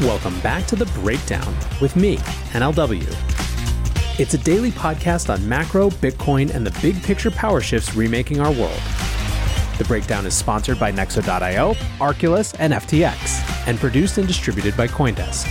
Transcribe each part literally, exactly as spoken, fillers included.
Welcome back to The Breakdown with me, N L W. It's a daily podcast on macro, Bitcoin, and the big picture power shifts remaking our world. The Breakdown is sponsored by Nexo dot io, Arculus, and F T X, and produced and distributed by CoinDesk.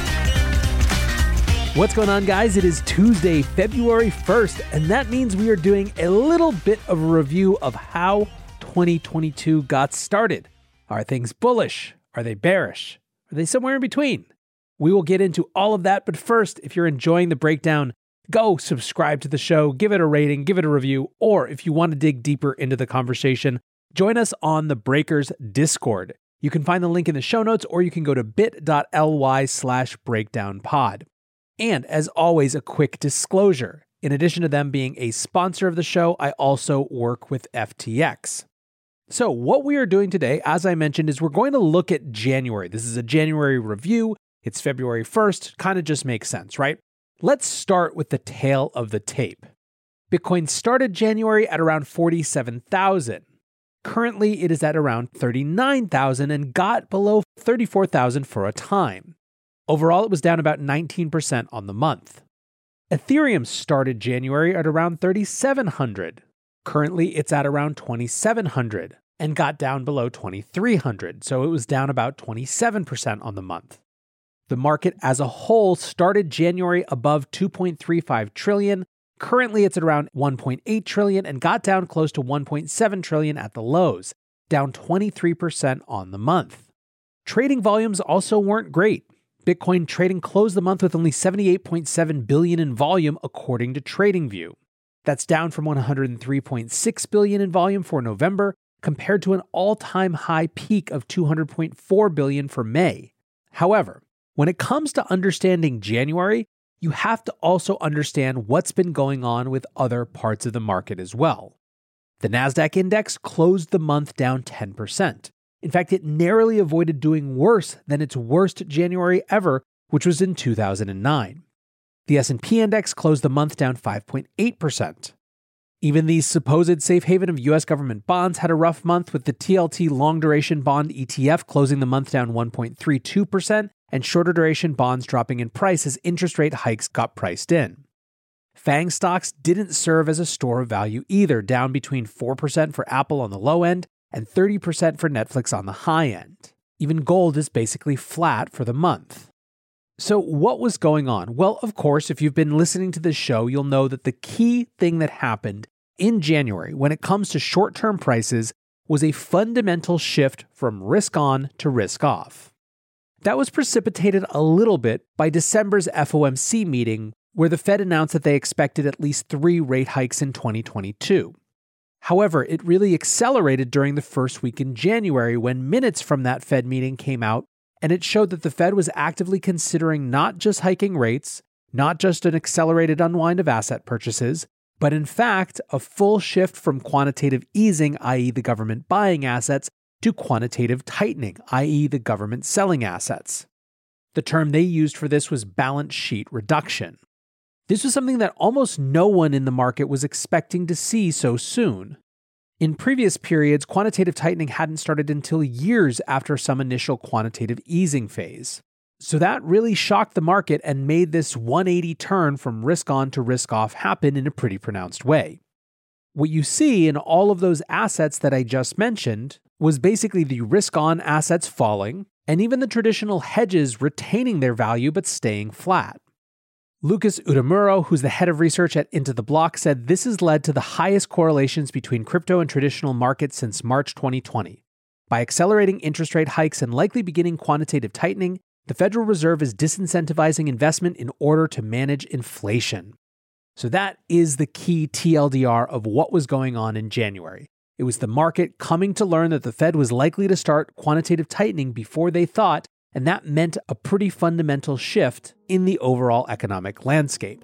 What's going on, guys? It is Tuesday, February first, and that means we are doing a little bit of a review of how twenty twenty-two got started. Are things bullish? Are they bearish? Are they somewhere in between? We will get into all of that, but first, if you're enjoying The Breakdown, go subscribe to the show, give it a rating, give it a review, or if you want to dig deeper into the conversation, join us on the Breakers Discord. You can find the link in the show notes, or you can go to bit.ly slash breakdownpod. And as always, a quick disclosure. In addition to them being a sponsor of the show, I also work with F T X. So what we are doing today, as I mentioned, is we're going to look at January. This is a January review. It's February first. Kind of just makes sense, right? Let's start with the tail of the tape. Bitcoin started January at around forty-seven thousand. Currently, it is at around thirty-nine thousand and got below thirty-four thousand for a time. Overall, it was down about nineteen percent on the month. Ethereum started January at around thirty-seven hundred. Currently, it's at around twenty-seven hundred and got down below twenty-three hundred, so it was down about twenty-seven percent on the month. The market as a whole started January above two point three five trillion. Currently, it's at around one point eight trillion and got down close to one point seven trillion at the lows, down twenty-three percent on the month. Trading volumes also weren't great. Bitcoin trading closed the month with only seventy-eight point seven billion in volume according to TradingView. That's down from one hundred three point six billion in volume for November, compared to an all-time high peak of two hundred point four billion for May. However, when it comes to understanding January, you have to also understand what's been going on with other parts of the market as well. The Nasdaq index closed the month down ten percent. In fact, it narrowly avoided doing worse than its worst January ever, which was in two thousand nine. The S and P index closed the month down five point eight percent. Even the supposed safe haven of U S government bonds had a rough month, with the T L T long duration bond E T F closing the month down one point three two percent and shorter duration bonds dropping in price as interest rate hikes got priced in. FANG stocks didn't serve as a store of value either, down between four percent for Apple on the low end and thirty percent for Netflix on the high end. Even gold is basically flat for the month. So what was going on? Well, of course, if you've been listening to this show, you'll know that the key thing that happened in January when it comes to short-term prices was a fundamental shift from risk on to risk off. That was precipitated a little bit by December's F O M C meeting, where the Fed announced that they expected at least three rate hikes in twenty twenty-two. However, it really accelerated during the first week in January when minutes from that Fed meeting came out, and it showed that the Fed was actively considering not just hiking rates, not just an accelerated unwind of asset purchases, but in fact, a full shift from quantitative easing, that is the government buying assets, to quantitative tightening, that is the government selling assets. The term they used for this was balance sheet reduction. This was something that almost no one in the market was expecting to see so soon. In previous periods, quantitative tightening hadn't started until years after some initial quantitative easing phase. So that really shocked the market and made this one eighty turn from risk on to risk off happen in a pretty pronounced way. What you see in all of those assets that I just mentioned was basically the risk on assets falling, and even the traditional hedges retaining their value but staying flat. Lucas Utamuro, who's the head of research at Into the Block, said this has led to the highest correlations between crypto and traditional markets since March twenty twenty. By accelerating interest rate hikes and likely beginning quantitative tightening, the Federal Reserve is disincentivizing investment in order to manage inflation. So that is the key T L D R of what was going on in January. It was the market coming to learn that the Fed was likely to start quantitative tightening before they thought, and that meant a pretty fundamental shift in the overall economic landscape.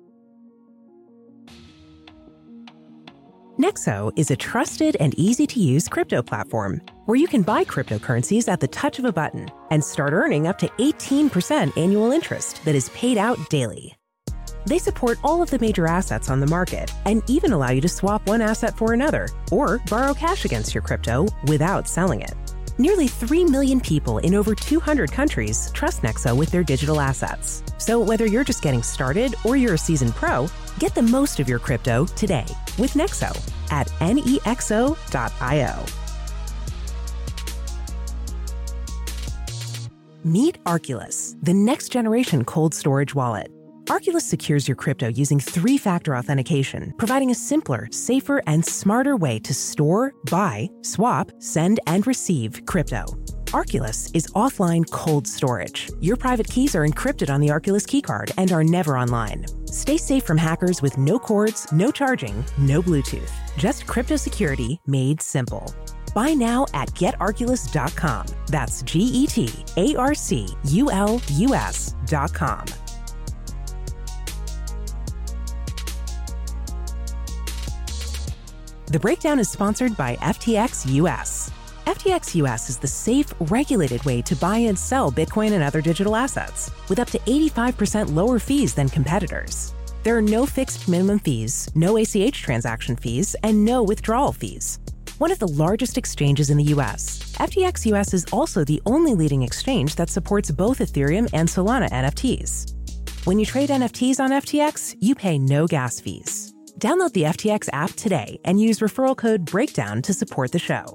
Nexo is a trusted and easy-to-use crypto platform where you can buy cryptocurrencies at the touch of a button and start earning up to eighteen percent annual interest that is paid out daily. They support all of the major assets on the market and even allow you to swap one asset for another or borrow cash against your crypto without selling it. Nearly three million people in over two hundred countries trust Nexo with their digital assets. So whether you're just getting started or you're a seasoned pro, get the most of your crypto today with Nexo at nexo dot io. Meet Arculus, the next generation cold storage wallet. Arculus secures your crypto using three-factor authentication, providing a simpler, safer, and smarter way to store, buy, swap, send, and receive crypto. Arculus is offline cold storage. Your private keys are encrypted on the Arculus keycard and are never online. Stay safe from hackers with no cords, no charging, no Bluetooth. Just crypto security made simple. Buy now at get arculus dot com. That's G E T A R C U L U S dot com. The Breakdown is sponsored by F T X U S. F T X U S is the safe, regulated way to buy and sell Bitcoin and other digital assets, with up to eighty-five percent lower fees than competitors. There are no fixed minimum fees, no A C H transaction fees, and no withdrawal fees. One of the largest exchanges in the U S, F T X U S is also the only leading exchange that supports both Ethereum and Solana N F Ts. When you trade N F Ts on F T X, you pay no gas fees. Download the F T X app today and use referral code BREAKDOWN to support the show.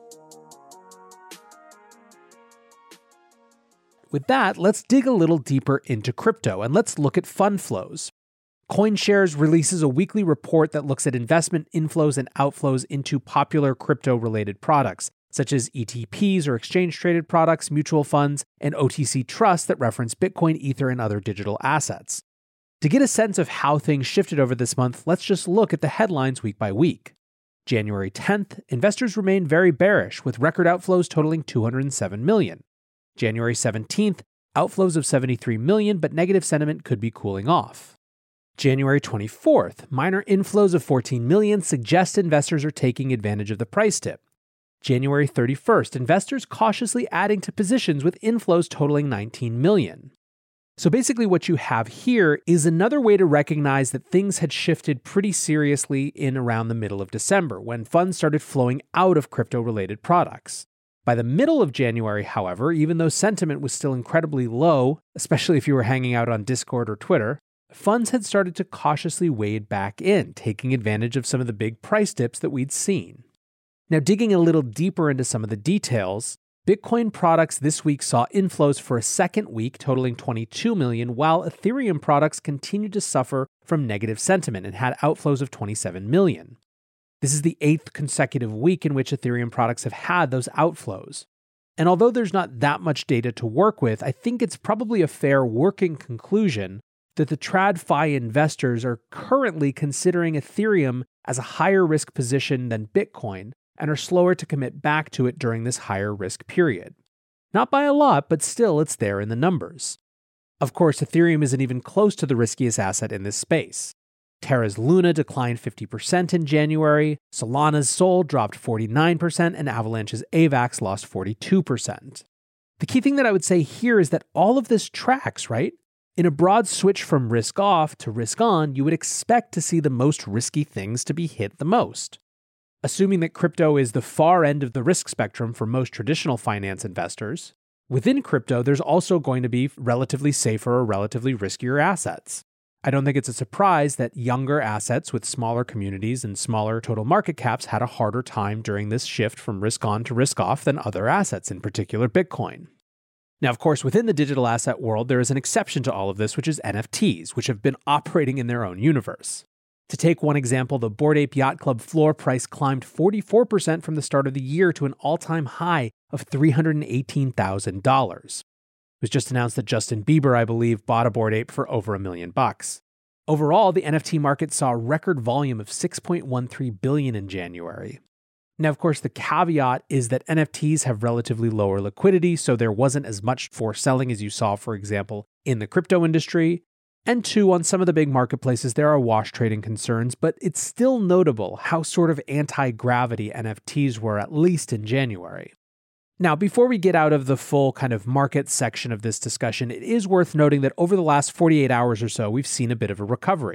With that, let's dig a little deeper into crypto and let's look at fund flows. CoinShares releases a weekly report that looks at investment inflows and outflows into popular crypto-related products, such as E T Ps or exchange-traded products, mutual funds, and O T C trusts that reference Bitcoin, Ether, and other digital assets. To get a sense of how things shifted over this month, let's just look at the headlines week by week. January tenth, investors remained very bearish, with record outflows totaling two hundred seven million. January seventeenth, outflows of seventy-three million, but negative sentiment could be cooling off. January twenty-fourth, minor inflows of fourteen million suggest investors are taking advantage of the price dip. January thirty-first, investors cautiously adding to positions with inflows totaling nineteen million. So basically what you have here is another way to recognize that things had shifted pretty seriously in around the middle of December, when funds started flowing out of crypto-related products. By the middle of January, however, even though sentiment was still incredibly low, especially if you were hanging out on Discord or Twitter, funds had started to cautiously wade back in, taking advantage of some of the big price dips that we'd seen. Now, digging a little deeper into some of the details, Bitcoin products this week saw inflows for a second week totaling twenty-two million, while Ethereum products continued to suffer from negative sentiment and had outflows of twenty-seven million. This is the eighth consecutive week in which Ethereum products have had those outflows. And although there's not that much data to work with, I think it's probably a fair working conclusion that the TradFi investors are currently considering Ethereum as a higher risk position than Bitcoin, and are slower to commit back to it during this higher risk period. Not by a lot, but still it's there in the numbers. Of course, Ethereum isn't even close to the riskiest asset in this space. Terra's Luna declined fifty percent in January, Solana's Sol dropped forty-nine percent, and Avalanche's AVAX lost forty-two percent. The key thing that I would say here is that all of this tracks, right? In a broad switch from risk off to risk on, you would expect to see the most risky things to be hit the most. Assuming that crypto is the far end of the risk spectrum for most traditional finance investors, within crypto, there's also going to be relatively safer or relatively riskier assets. I don't think it's a surprise that younger assets with smaller communities and smaller total market caps had a harder time during this shift from risk on to risk off than other assets, in particular Bitcoin. Now, of course, within the digital asset world, there is an exception to all of this, which is N F Ts, which have been operating in their own universe. To take one example, the Bored Ape Yacht Club floor price climbed forty-four percent from the start of the year to an all-time high of three hundred eighteen thousand dollars. It was just announced that Justin Bieber, I believe, bought a Bored Ape for over a million bucks. Overall, the N F T market saw a record volume of six point one three billion dollars in January. Now, of course, the caveat is that N F Ts have relatively lower liquidity, so there wasn't as much for selling as you saw, for example, in the crypto industry. And two, on some of the big marketplaces, there are wash trading concerns, but it's still notable how sort of anti-gravity N F Ts were, at least in January. Now, before we get out of the full kind of market section of this discussion, it is worth noting that over the last forty-eight hours or so, we've seen a bit of a recovery.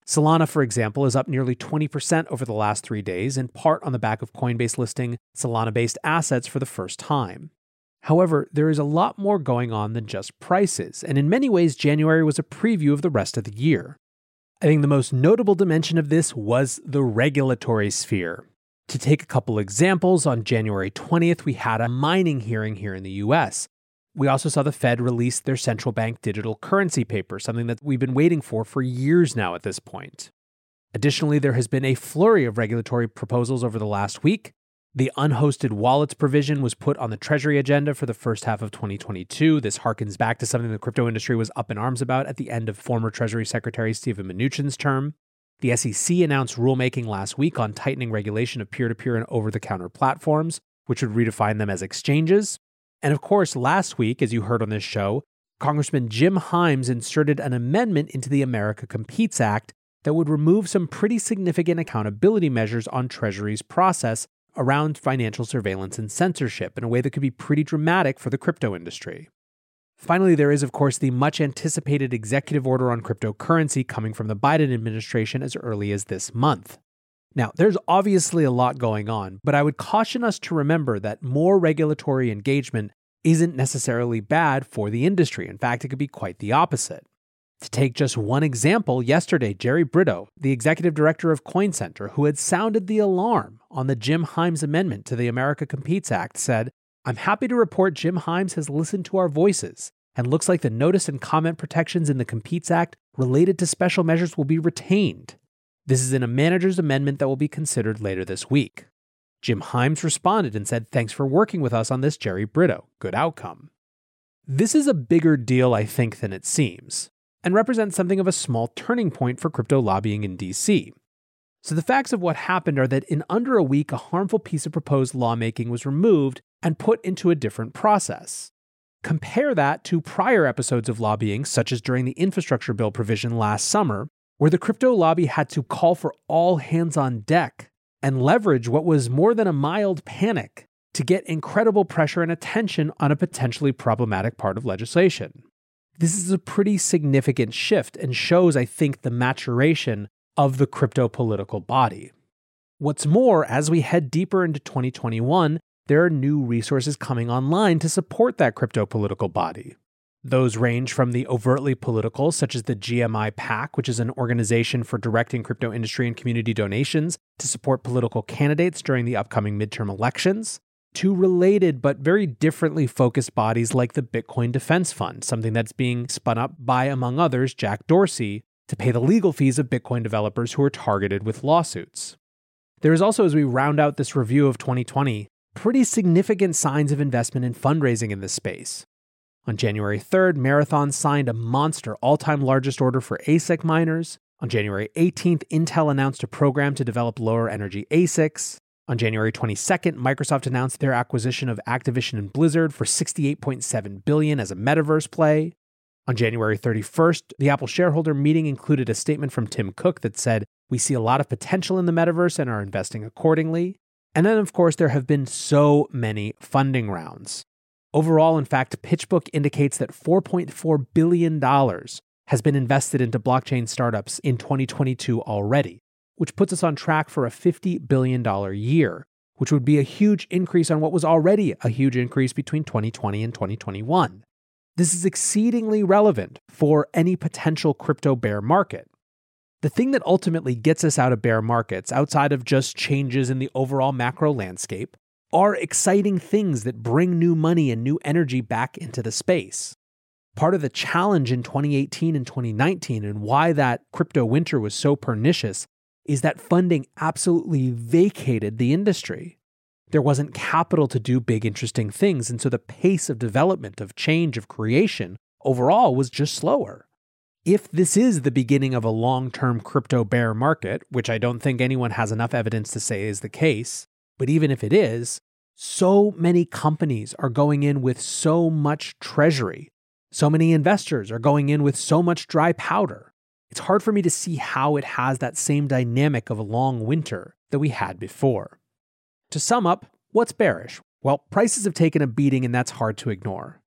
Solana, for example, is up nearly twenty percent over the last three days, in part on the back of Coinbase listing Solana-based assets for the first time. However, there is a lot more going on than just prices, and in many ways, January was a preview of the rest of the year. I think the most notable dimension of this was the regulatory sphere. To take a couple examples, on January twentieth, we had a mining hearing here in the U S. We also saw the Fed release their central bank digital currency paper, something that we've been waiting for for years now at this point. Additionally, there has been a flurry of regulatory proposals over the last week. The unhosted wallets provision was put on the Treasury agenda for the first half of twenty twenty-two. This harkens back to something the crypto industry was up in arms about at the end of former Treasury Secretary Steven Mnuchin's term. The S E C announced rulemaking last week on tightening regulation of peer-to-peer and over-the-counter platforms, which would redefine them as exchanges. And of course, last week, as you heard on this show, Congressman Jim Himes inserted an amendment into the America Competes Act that would remove some pretty significant accountability measures on Treasury's process around financial surveillance and censorship in a way that could be pretty dramatic for the crypto industry. Finally, there is, of course, the much-anticipated executive order on cryptocurrency coming from the Biden administration as early as this month. Now, there's obviously a lot going on, but I would caution us to remember that more regulatory engagement isn't necessarily bad for the industry. In fact, it could be quite the opposite. To take just one example, yesterday, Jerry Brito, the executive director of CoinCenter, who had sounded the alarm on the Jim Himes amendment to the America Competes Act, said, "I'm happy to report Jim Himes has listened to our voices, and looks like the notice and comment protections in the Competes Act related to special measures will be retained. This is in a manager's amendment that will be considered later this week." Jim Himes responded and said, "Thanks for working with us on this, Jerry Brito. Good outcome." This is a bigger deal, I think, than it seems, and represents something of a small turning point for crypto lobbying in D C. So the facts of what happened are that in under a week, a harmful piece of proposed lawmaking was removed and put into a different process. Compare that to prior episodes of lobbying, such as during the infrastructure bill provision last summer, where the crypto lobby had to call for all hands on deck and leverage what was more than a mild panic to get incredible pressure and attention on a potentially problematic part of legislation. This is a pretty significant shift and shows, I think, the maturation of the crypto political body. What's more, as we head deeper into twenty twenty-one, there are new resources coming online to support that crypto political body. Those range from the overtly political, such as the G M I PAC, which is an organization for directing crypto industry and community donations to support political candidates during the upcoming midterm elections, to related but very differently focused bodies like the Bitcoin Defense Fund, something that's being spun up by, among others, Jack Dorsey, to pay the legal fees of Bitcoin developers who are targeted with lawsuits. There is also, as we round out this review of twenty twenty, pretty significant signs of investment and fundraising in this space. On January third, Marathon signed a monster all-time largest order for A S I C miners. On January eighteenth, Intel announced a program to develop lower-energy A S I Cs. On January twenty-second, Microsoft announced their acquisition of Activision and Blizzard for sixty-eight point seven billion dollars as a metaverse play. On January thirty-first, the Apple shareholder meeting included a statement from Tim Cook that said, "We see a lot of potential in the metaverse and are investing accordingly." And then, of course, there have been so many funding rounds. Overall, in fact, PitchBook indicates that four point four billion dollars has been invested into blockchain startups in twenty twenty-two already, which puts us on track for a fifty billion dollars year, which would be a huge increase on what was already a huge increase between twenty twenty and twenty twenty-one. This is exceedingly relevant for any potential crypto bear market. The thing that ultimately gets us out of bear markets, outside of just changes in the overall macro landscape, are exciting things that bring new money and new energy back into the space. Part of the challenge in twenty eighteen and twenty nineteen and why that crypto winter was so pernicious is that funding absolutely vacated the industry. There wasn't capital to do big, interesting things, and so the pace of development, of change, of creation overall was just slower. If this is the beginning of a long-term crypto bear market, which I don't think anyone has enough evidence to say is the case, but even if it is, so many companies are going in with so much treasury. So many investors are going in with so much dry powder. It's hard for me to see how it has that same dynamic of a long winter that we had before. To sum up, what's bearish? Well, prices have taken a beating and that's hard to ignore.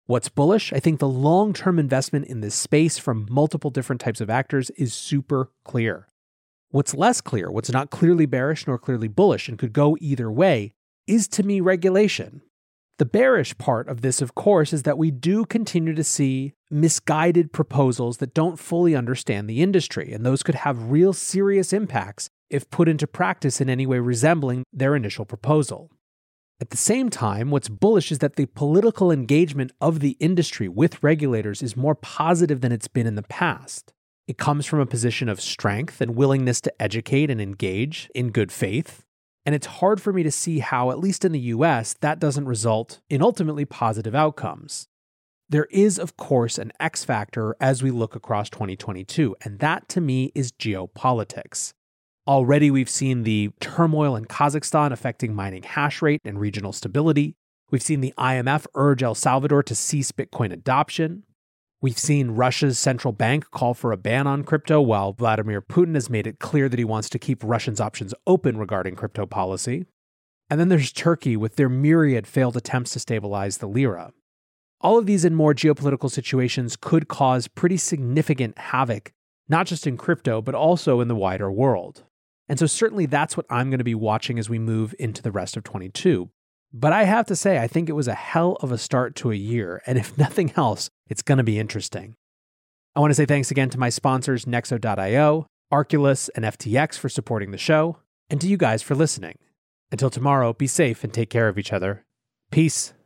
What's bullish? I think the long-term investment in this space from multiple different types of actors is super clear. What's less clear, what's not clearly bearish nor clearly bullish and could go either way, is to me regulation. The bearish part of this, of course, is that we do continue to see misguided proposals that don't fully understand the industry, and those could have real serious impacts if put into practice in any way resembling their initial proposal. At the same time, what's bullish is that the political engagement of the industry with regulators is more positive than it's been in the past. It comes from a position of strength and willingness to educate and engage in good faith. And it's hard for me to see how, at least in the U S, that doesn't result in ultimately positive outcomes. There is, of course, an X factor as we look across twenty twenty-two, and that to me is geopolitics. Already we've seen the turmoil in Kazakhstan affecting mining hash rate and regional stability. We've seen the I M F urge El Salvador to cease Bitcoin adoption. We've seen Russia's central bank call for a ban on crypto, while Vladimir Putin has made it clear that he wants to keep Russians' options open regarding crypto policy. And then there's Turkey with their myriad failed attempts to stabilize the lira. All of these and more geopolitical situations could cause pretty significant havoc, not just in crypto, but also in the wider world. And so certainly that's what I'm going to be watching as we move into the rest of twenty-two. But I have to say, I think it was a hell of a start to a year, and if nothing else, it's going to be interesting. I want to say thanks again to my sponsors, Nexo dot io, Arculus, and F T X for supporting the show, and to you guys for listening. Until tomorrow, be safe and take care of each other. Peace.